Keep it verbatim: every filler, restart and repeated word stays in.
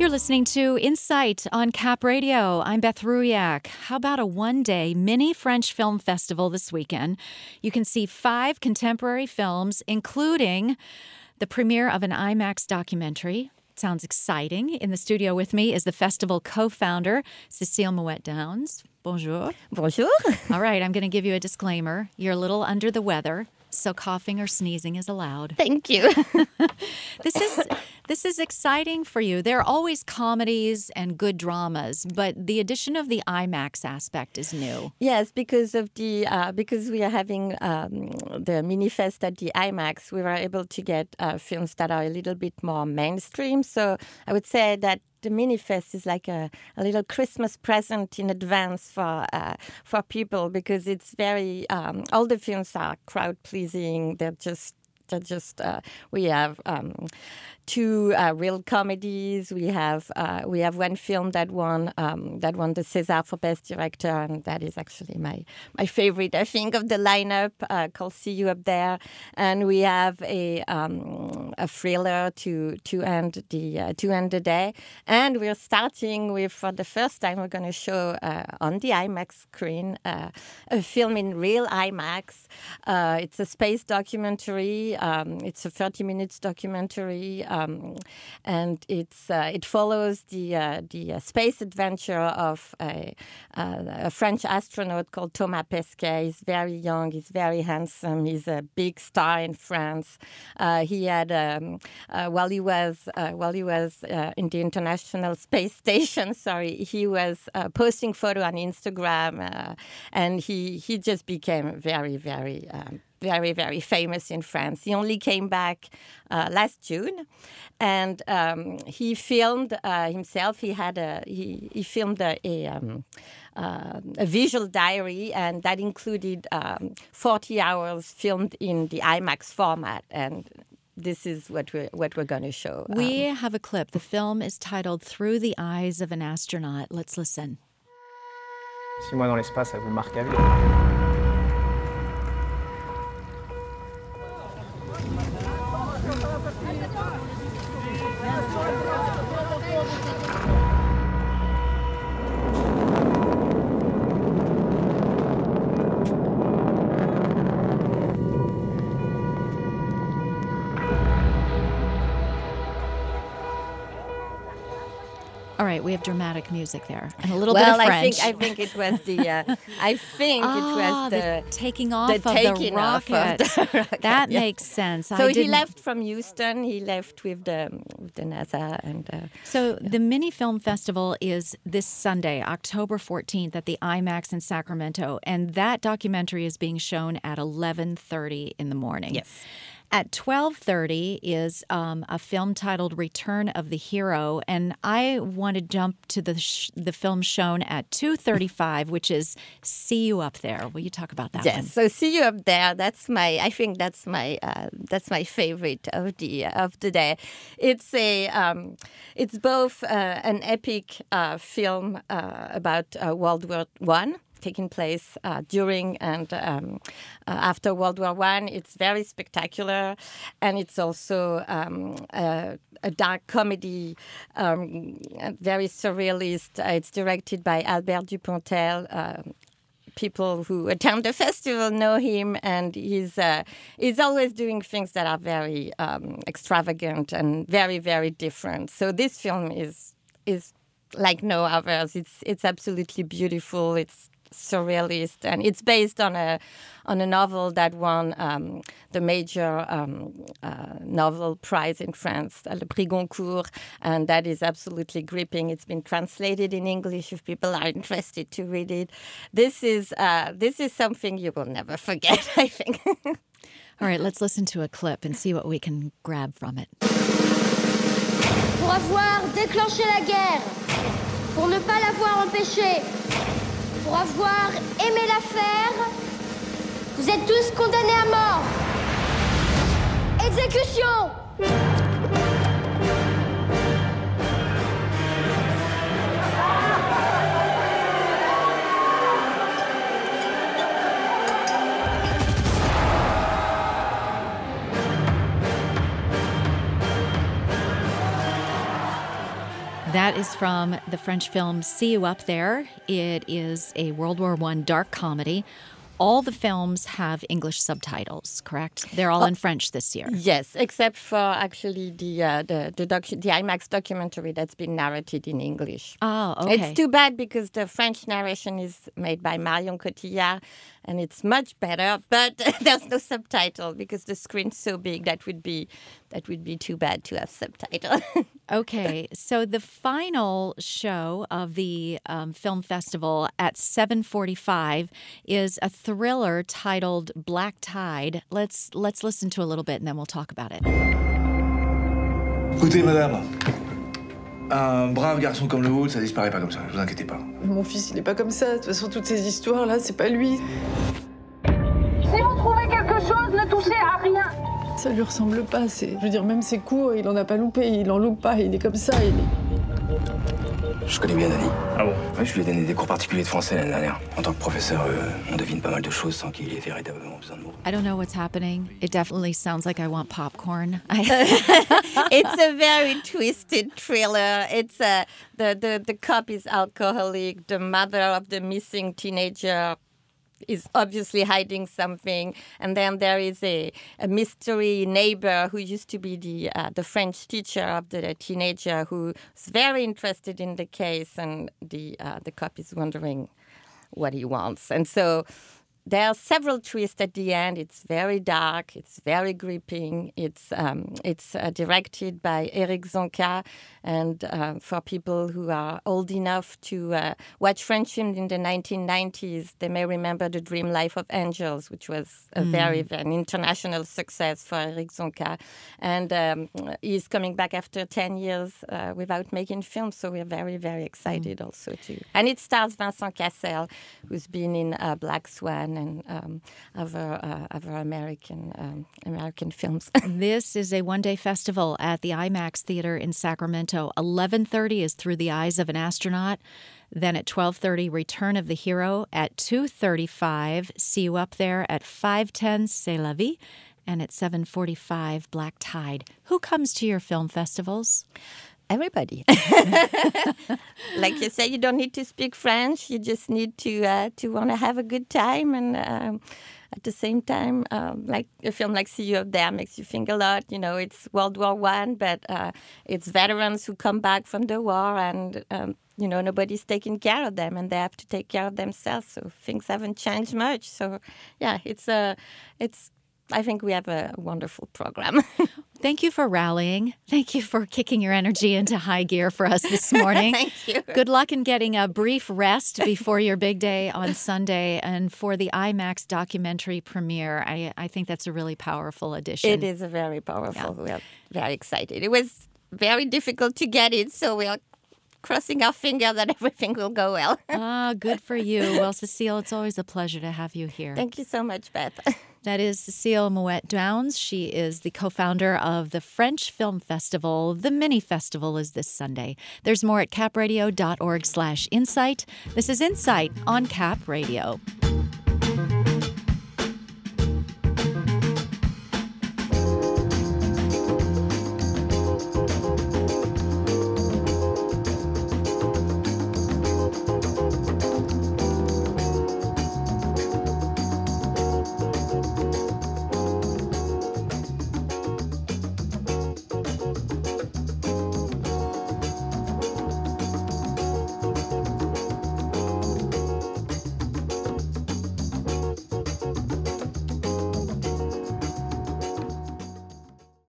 You're listening to Insight on Cap Radio. I'm Beth Ruyak. How about a one-day mini French film festival this weekend? You can see five contemporary films, including the premiere of an IMAX documentary. Sounds exciting. In the studio with me is the festival co-founder, Cécile Mouet-Downes. Bonjour. Bonjour. All right, I'm going to give you a disclaimer. You're a little under the weather, so coughing or sneezing is allowed. Thank you. This is this is exciting for you. There are always comedies and good dramas, but the addition of the IMAX aspect is new. Yes, because of the uh, because we are having um, the mini fest at the IMAX, we were able to get uh, films that are a little bit more mainstream. So I would say that the mini fest is like a, a little Christmas present in advance for uh, for people, because it's very um, all the films are crowd pleasing. They're just they're just uh, we have um, two uh, real comedies. We have uh, we have one film that won um, that won the César for Best Director, and that is actually my my favorite, I think, of the lineup, uh, called See You Up There. And we have a um, a thriller to to end the uh, to end the day. And we're starting with, for the first time, we're going to show uh, on the IMAX screen uh, a film in real IMAX. Uh, it's a space documentary. Um, it's a thirty minutes documentary. Um, and it's uh, it follows the uh, the uh, space adventure of a, uh, a French astronaut called Thomas Pesquet. He's very young. He's very handsome. He's a big star in France. Uh, he had um, uh, while he was uh, while he was uh, in the International Space Station. Sorry, he was uh, posting photo on Instagram, uh, and he he just became very very. Um, very, very famous in France. He only came back uh, last June, and um, he filmed uh, himself. He had a he, he filmed a a, um, uh, a visual diary, and that included um, forty hours filmed in the IMAX format. And this is what we're what we're going to show. We um, have a clip. The film is titled "Through the Eyes of an Astronaut." Let's listen. Six mois dans l'espace, ça vous marque à vie. All right, we have dramatic music there and a little well, bit of French. I think I think it was the uh, I think ah, it was the, the taking off the of taking the rocket. Off of the rocket. That yeah. makes sense. So I he didn't... left from Houston. He left with the with the NASA and. Uh, so yeah. The Mini Film Festival is this Sunday, October fourteenth, at the IMAX in Sacramento, and that documentary is being shown at eleven thirty in the morning. Yes. At twelve thirty is um, a film titled Return of the Hero, and I want to jump to the sh- the film shown at two thirty-five, which is See You Up There. Will you talk about that yes. one? Yes, so See You Up There, that's my, I think that's my uh, that's my favorite of the of the day. It's a um, it's both uh, an epic uh, film uh, about uh, World War One. Taking place uh, during and um, uh, after World War One. It's very spectacular, and it's also um, a, a dark comedy, um, very surrealist. Uh, it's directed by Albert Dupontel. Uh, people who attend the festival know him, and he's uh, he's always doing things that are very um, extravagant and very, very different. So this film is is like no others. It's it's absolutely beautiful. It's surrealist, and it's based on a on a novel that won um, the major um, uh, novel prize in France, Le Prix Goncourt, and that is absolutely gripping. It's been translated in English if people are interested to read it. This is uh, this is something you will never forget, I think. All right, let's listen to a clip and see what we can grab from it. Pour avoir déclenché la guerre, pour ne pas l'avoir empêchée, pour avoir aimé la faire, vous êtes tous condamnés à mort. Exécution! That is from the French film See You Up There. It is a World War One dark comedy. All the films have English subtitles, correct? They're all oh, in French this year. Yes, except for actually the uh, the the, docu- the IMAX documentary that's been narrated in English. Oh, okay. It's too bad because the French narration is made by Marion Cotillard, and it's much better. But there's no subtitle because the screen's so big. That would be that would be too bad to have subtitle. Okay, so the final show of the um, film festival at seven forty-five is a thriller titled Black Tide. Let's let's listen to a little bit and then we'll talk about it. Écoutez, madame, un brave garçon comme le vôtre, ça disparaît pas comme ça, ne vous inquiétez pas. Mon fils, il est pas comme ça. De toute façon, toutes ces histoires-là, c'est pas lui. Si vous trouvez quelque chose, ne touchez à rien. Ça lui ressemble pas. C'est, je veux dire, même ses cours, il en a pas loupé. Il en loupe pas. Il est comme ça. Il est... Je connais bien Dany. Ah bon? Ouais, je lui ai donné des cours particuliers de français l'année dernière. En tant que professeur, euh, on devine pas mal de choses sans qu'il ait véritablement besoin de mots. I don't know what's happening. It definitely sounds like I want popcorn. It's a very twisted thriller. It's a, the, the, the cop is alcoholic. The mother of the missing teenager is obviously hiding something, and then there is a, a mystery neighbor who used to be the uh, the French teacher of the teenager who's very interested in the case, and the uh, the cop is wondering what he wants. And so there are several twists at the end. It's very dark. It's very gripping. It's um, it's uh, directed by Eric Zonka, and uh, for people who are old enough to uh, watch French films in the nineteen nineties, they may remember The Dream Life of Angels, which was a mm. very an international success for Eric Zonka. And um, he's coming back after ten years uh, without making films, so we're very, very excited mm. also too. And it stars Vincent Cassel, who's been in uh, Black Swan and um, other uh, other American um, American films. This is a one-day festival at the IMAX Theater in Sacramento. eleven thirty is Through the Eyes of an Astronaut. Then at twelve thirty, Return of the Hero. At two thirty-five, See You Up There. At five ten, C'est la vie. And at seven forty-five, Black Tide. Who comes to your film festivals? Everybody. Like you say, you don't need to speak French. You just need to uh, to want to have a good time. And um, at the same time, um, like a film like See You Up There makes you think a lot. You know, it's World War One, but uh, it's veterans who come back from the war, and um, you know, nobody's taking care of them, and they have to take care of themselves. So things haven't changed much. So yeah, it's a uh, it's. I think we have a wonderful program. Thank you for rallying. Thank you for kicking your energy into high gear for us this morning. Thank you. Good luck in getting a brief rest before your big day on Sunday. And for the IMAX documentary premiere, I, I think that's a really powerful addition. It is a very powerful. Yeah. We are very excited. It was very difficult to get it, so we are crossing our finger that everything will go well. Ah, good for you. Well, Cecile, it's always a pleasure to have you here. Thank you so much, Beth. That is Cecile Mouet-Downes. She is the co-founder of the French Film Festival. The mini festival is this Sunday. There's more at capradio.org slash insight. This is Insight on Cap Radio.